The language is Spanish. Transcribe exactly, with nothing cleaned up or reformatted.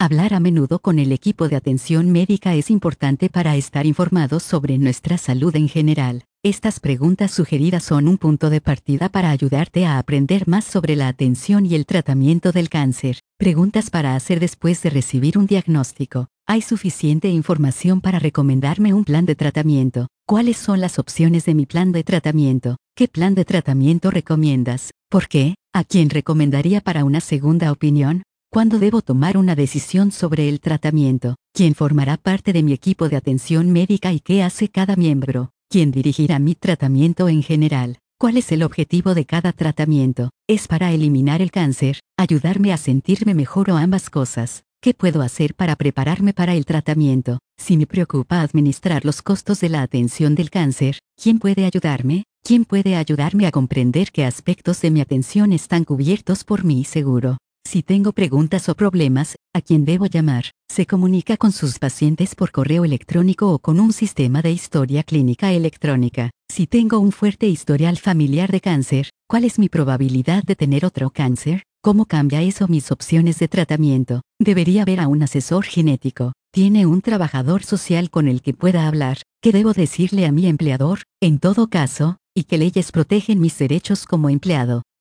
Hablar a menudo con el equipo de atención médica es importante para estar informados sobre nuestra salud en general. Estas preguntas sugeridas son un punto de partida para ayudarte a aprender más sobre la atención y el tratamiento del cáncer. Preguntas para hacer después de recibir un diagnóstico. ¿Hay suficiente información para recomendarme un plan de tratamiento? ¿Cuáles son las opciones de mi plan de tratamiento? ¿Qué plan de tratamiento recomiendas? ¿Por qué? ¿A quién recomendaría para una segunda opinión? ¿Cuándo debo tomar una decisión sobre el tratamiento? ¿Quién formará parte de mi equipo de atención médica y qué hace cada miembro? ¿Quién dirigirá mi tratamiento en general? ¿Cuál es el objetivo de cada tratamiento? ¿Es para eliminar el cáncer, ayudarme a sentirme mejor o ambas cosas? ¿Qué puedo hacer para prepararme para el tratamiento? Si me preocupa administrar los costos de la atención del cáncer, ¿quién puede ayudarme? ¿Quién puede ayudarme a comprender qué aspectos de mi atención están cubiertos por mi seguro? Si tengo preguntas o problemas, ¿a quién debo llamar? Se comunica con sus pacientes por correo electrónico o con un sistema de historia clínica electrónica. Si tengo un fuerte historial familiar de cáncer, ¿cuál es mi probabilidad de tener otro cáncer? ¿Cómo cambia eso mis opciones de tratamiento? ¿Debería ver a un asesor genético? ¿Tiene un trabajador social con el que pueda hablar? ¿Qué debo decirle a mi empleador? En todo caso, ¿y qué leyes protegen mis derechos como empleado?